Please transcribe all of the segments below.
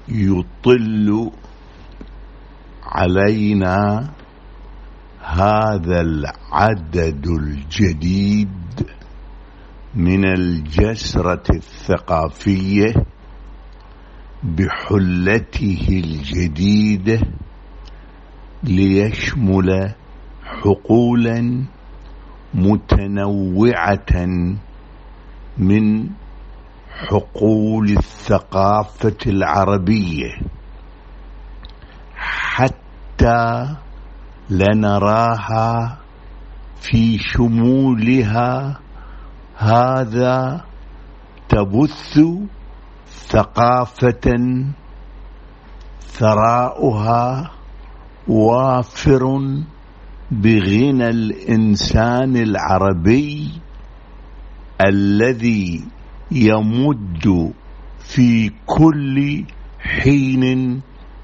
يطل علينا هذا العدد الجديد من الجسرة الثقافية بحلته الجديدة ليشمل حقولا متنوعة من حقول الثقافة العربية، حتى لنراها في شمولها هذا تبث ثقافة ثراؤها وافر بغنى الإنسان العربي الذي يمد في كل حين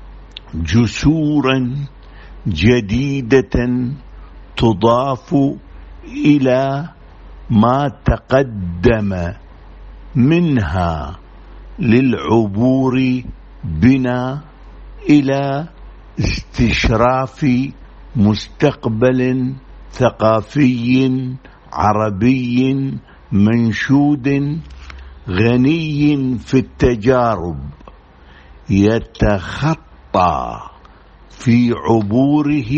جسورا جديدة تضاف إلى ما تقدم منها للعبور بنا إلى استشراف مستقبل ثقافي عربي منشود غني في التجارب، يتخطى في عبوره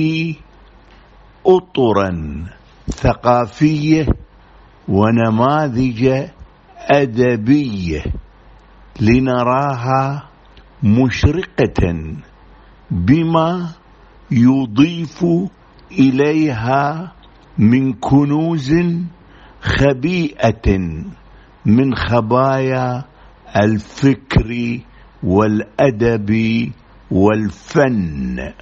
أطرا ثقافية ونماذج أدبية لنراها مشرقة بما يضيف إليها من كنوز خبيئة من خبايا الفكر والأدب والفن،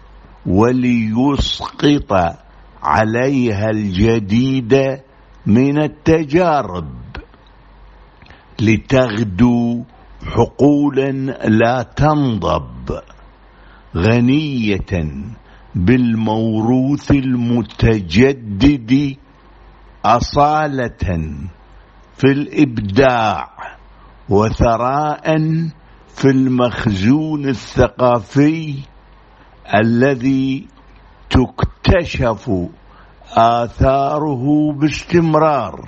وليسقط عليها الجديد من التجارب لتغدو حقولا لا تنضب، غنية بالموروث المتجدد أصالة في الإبداع وثراء في المخزون الثقافي الذي تكتشف آثاره باستمرار،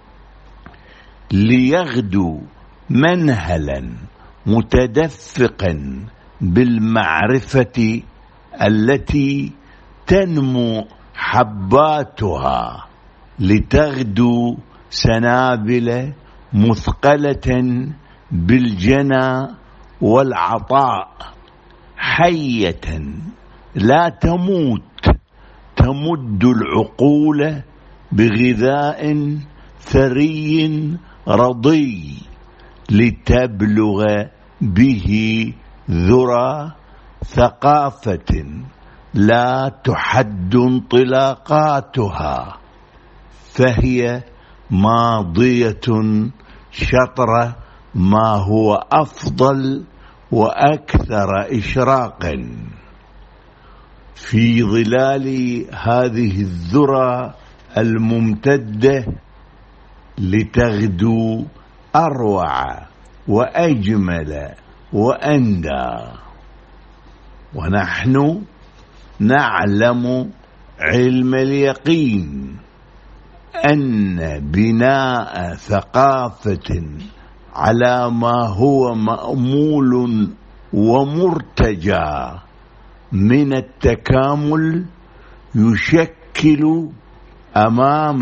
ليغدو منهلا متدفقا بالمعرفة التي تنمو حباتها لتغدو سنابل مثقلة بالجنى والعطاء، حية لا تموت، تمد العقول بغذاء ثري رضي لتبلغ به ذرى ثقافة لا تحد انطلاقاتها، فهي ماضية شطر ما هو أفضل وأكثر إشراقا. في ظلال هذه الذرى الممتدة لتغدو أروع وأجمل وأندى، ونحن نعلم علم اليقين أن بناء ثقافة على ما هو مأمول ومرتجى من التكامل يشكل أمام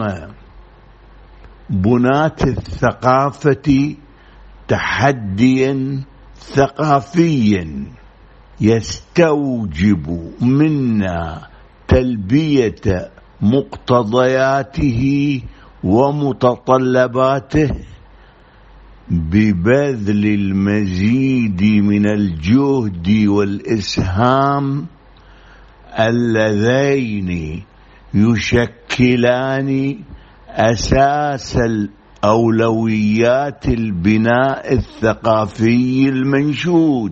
بناة الثقافة تحديا ثقافيا يستوجب منا تلبية مقتضياته ومتطلباته ببذل المزيد من الجهد والإسهام اللذين يشكلان أساس أولويات البناء الثقافي المنشود،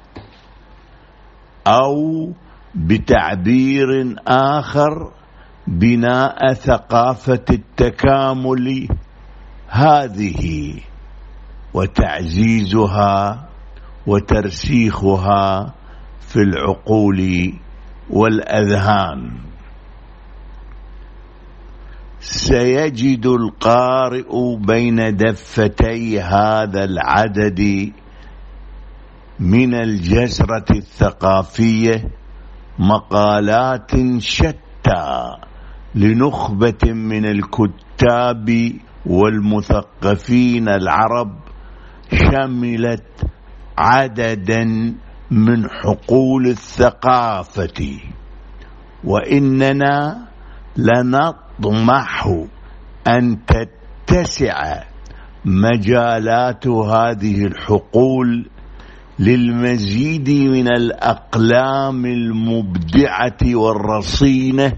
أو بتعبير آخر بناء ثقافة التكامل هذه وتعزيزها وترسيخها في العقول والأذهان. سيجد القارئ بين دفتي هذا العدد من الجسرة الثقافية مقالات شتى لنخبة من الكتاب والمثقفين العرب، شملت عددا من حقول الثقافة، وإننا لنطمح أن تتسع مجالات هذه الحقول للمزيد من الأقلام المبدعة والرصينة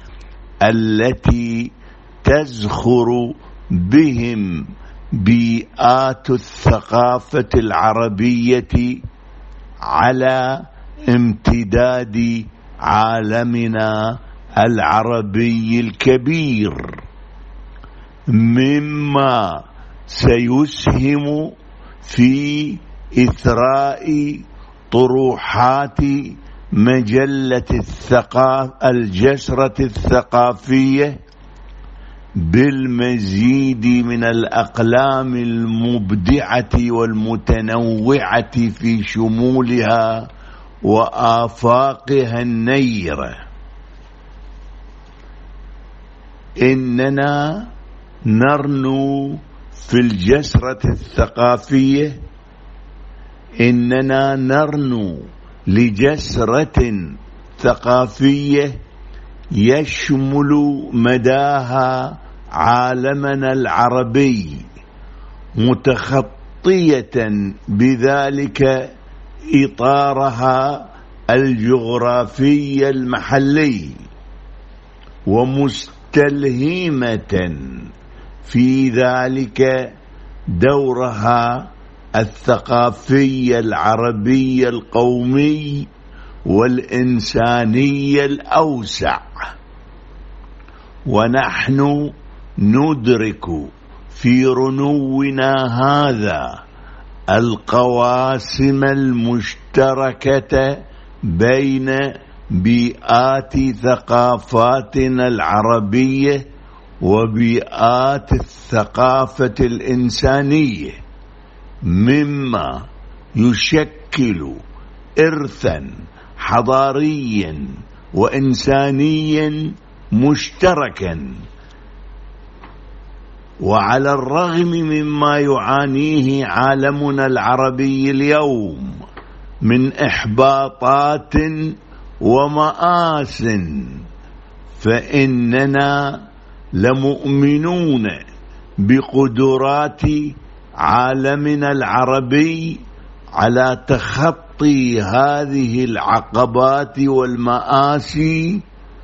التي تزخر بهم بيئات الثقافة العربية على امتداد عالمنا العربي الكبير، مما سيسهم في إثراء طروحات مجلة الجسرة الثقافية بالمزيد من الأقلام المبدعة والمتنوعة في شمولها وآفاقها النيرة. إننا نرنو في الجسرة الثقافية، إننا نرنو لجسرة ثقافية يشمل مداها عالمنا العربي، متخطية بذلك إطارها الجغرافي المحلي، ومستلهمة في ذلك دورها الثقافي العربي القومي والإنساني الأوسع. ونحن ندرك في رنونا هذا القواسم المشتركة بين بيئات ثقافاتنا العربية وبيئات الثقافة الإنسانية، مما يشكل إرثا حضاريا وإنسانيا مشتركا. وعلى الرغم مما يعانيه عالمنا العربي اليوم من إحباطات ومآس، فإننا لمؤمنون بقدرات عالمنا العربي على تخطي هذه العقبات والمآسي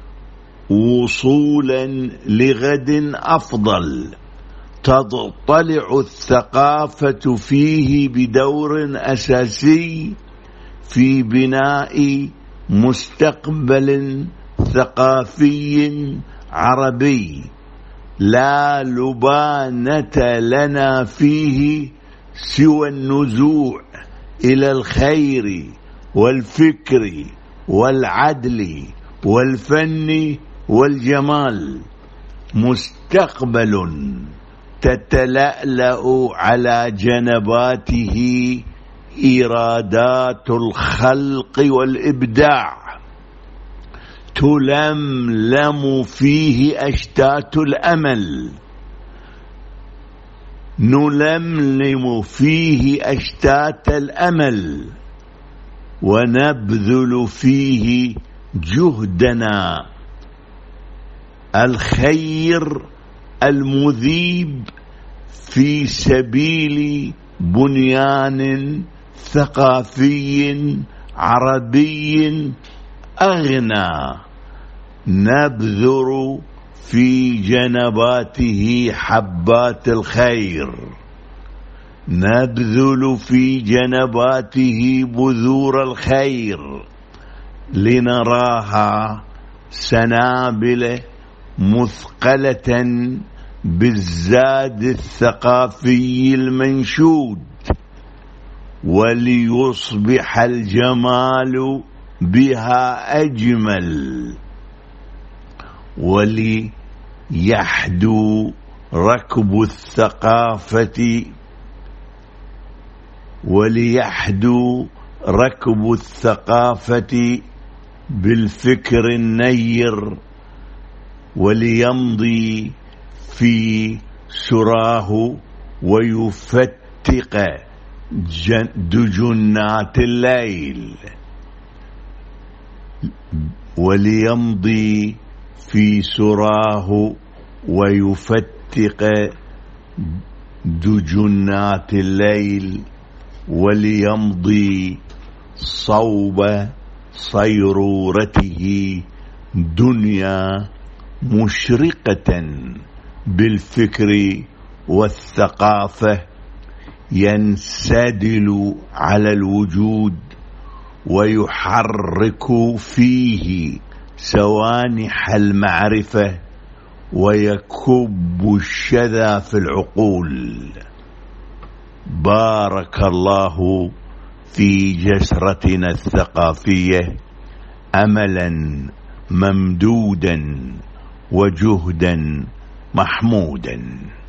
وصولا لغد أفضل تضطلع الثقافة فيه بدور أساسي في بناء مستقبل ثقافي عربي لا لبانة لنا فيه سوى النزوع إلى الخير والفكر والعدل والفن والجمال، مستقبل تتلألأ على جنباته إيرادات الخلق والإبداع، تلملم فيه أشتات الأمل، نلملم فيه أشتات الأمل، ونبذل فيه جهدنا الخير المذيب في سبيل بنيان ثقافي عربي أغنى، نبذر في جنباته حبات الخير، نبذل في جنباته بذور الخير، لنراها سنابل مثقلة بالزاد الثقافي المنشود، وليصبح الجمال بها أجمل، وليحدو ركب الثقافة بالفكر النير، وليمضي في سراه ويفتق دجنات الليل، وليمضي في سراه ويفتق دجنات الليل، وليمضي صوب صيرورته دنيا مشرقة بالفكر والثقافة، ينسدل على الوجود ويحرك فيه سوانح المعرفة، ويكب الشذا في العقول. بارك الله في جسرتنا الثقافية أملا ممدودا وجهدا محمودا.